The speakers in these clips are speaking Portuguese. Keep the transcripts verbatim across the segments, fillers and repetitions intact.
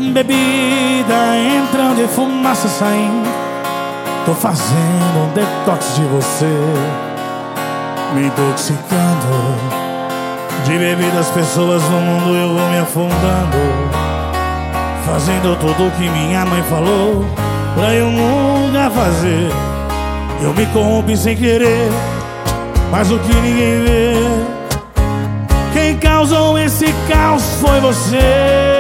Bebida entrando e fumaça saindo, tô fazendo um detox de você, me intoxicando. De bebidas, pessoas no mundo eu vou me afundando, fazendo tudo o que minha mãe falou pra eu nunca fazer. Eu me corrompi sem querer, mas o que ninguém vê, quem causou esse caos foi você.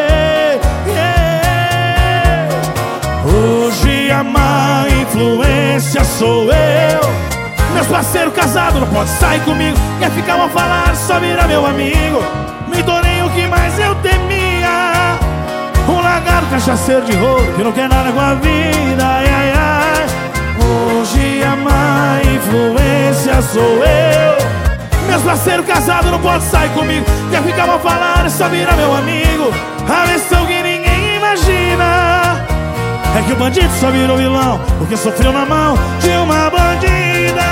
Hoje a má influência sou eu. Meus parceiros casados não pode sair comigo, quer ficar mal falar, só vira meu amigo. Me tornei o que mais eu temia, um lagarto cachaceiro de rolo que não quer nada com a vida. Ai, ai, ai. Hoje a má influência sou eu. Meus parceiros casados não pode sair comigo, quer ficar mal falar, só vira meu amigo. A versão que ninguém imagina é que o bandido só virou vilão porque sofreu na mão de uma bandida.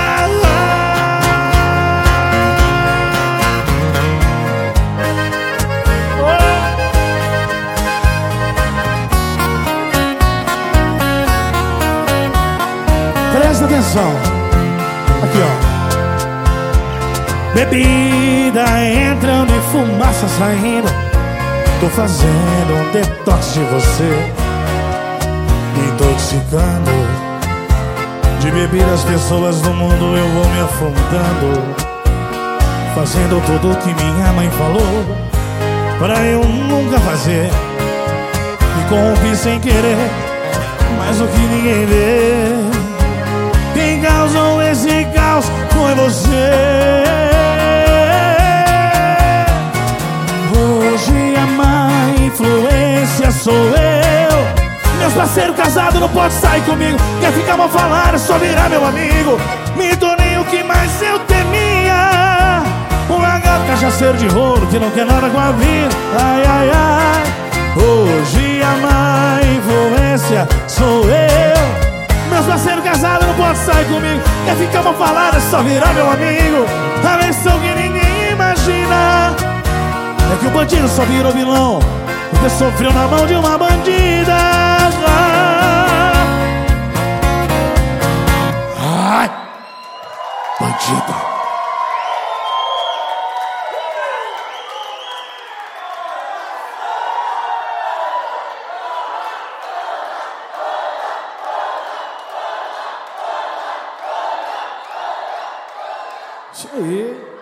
Presta atenção. Aqui, ó. Bebida entrando e fumaça saindo, tô fazendo um detox de você, me intoxicando. De bebidas, pessoas no mundo eu vou me afundando, fazendo tudo o que minha mãe falou pra eu nunca fazer. Me corrompi sem querer, mas o que ninguém vê, quem causou esse caos foi você. Hoje a má influência sou eu. Meus parceiros casados não pode sair comigo, quer ficar mal falar, só virar meu amigo. Me tornei o que mais eu temia, um lagarto cachaceiro de rolo que não quer nada com a vida. Ai, ai, ai. Hoje a má influência sou eu. Meus parceiros casados não pode sair comigo, quer ficar mal falar, só virar meu amigo. A versão que ninguém imagina é que o bandido só virou vilão porque sofreu na mão de uma bandida. Ai, bandida. Isso aí.